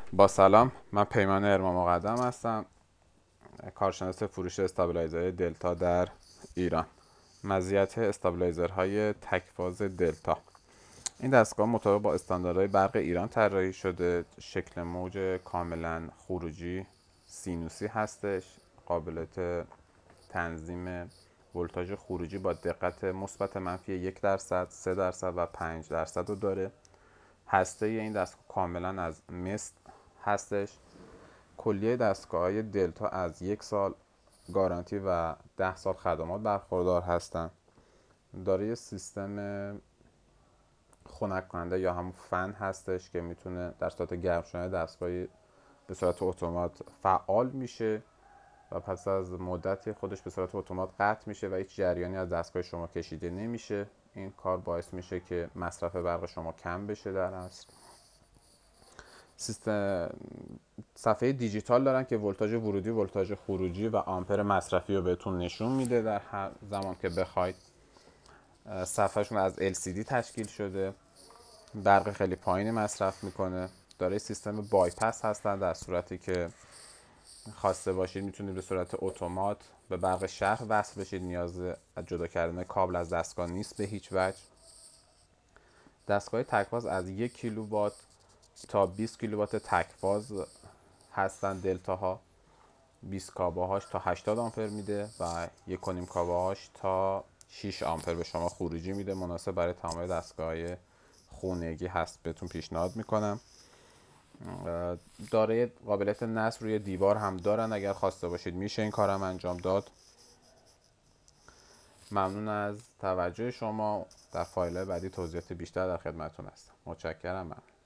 با سلام، من پیمان ارما مقدم هستم، کارشناس فروش استابیلایزر دلتا در ایران. مزیت استابیلایزرهای تکفاز دلتا: این دستگاه مطابق با استانداردهای برق ایران طراحی شده. شکل موج کاملا خروجی سینوسی هستش. قابلیت تنظیم ولتاژ خروجی با دقت مثبت منفی 1%، 3% و 5% رو داره. هسته این دستگاه کاملا از مس هستش. کلیه دستگاه‌های دلتا از 1 سال گارانتی و 10 سال خدمات برخوردار هستند. داره سیستم خنک کننده یا همون فن هستش که میتونه در صورت گرم شدن دستگاهی به صورت اتومات فعال میشه و پس از مدتی خودش به صورت اتومات قطع میشه و هیچ جریانی از دستگاه شما کشیده نمیشه. این کار باعث میشه که مصرف برق شما کم بشه در اصل. سیستم صفحه دیجیتال دارن که ولتاژ ورودی، ولتاژ خروجی و آمپر مصرفی رو بهتون نشون میده در هر زمان که بخواید. صفحهشون از LCD تشکیل شده، برق خیلی پایینی مصرف میکنه. داره سیستم بایپس هستن، در صورتی که خواسته باشید میتونید به صورت اتومات به برق شهر وصل بشید، نیاز جدا کردن کابل از دستگاه نیست به هیچ وجه. دستگاه تکفاز از 1 کیلووات تا 20 کیلووات تکفاز هستن دلتاها. 20 کاباهاش تا 80 آمپر میده و 1.5 کاباهاش تا 6 آمپر به شما خروجی میده. مناسب برای تمام دستگاه خونگی هست، بهتون پیشنهاد میکنم. داره قابلیت نصب روی دیوار هم دارن، اگر خواسته باشید میشه این کارم انجام داد. ممنون از توجه شما. در فایل بعدی توضیحات بیشتر در خدمتتون هستم. متشکرم.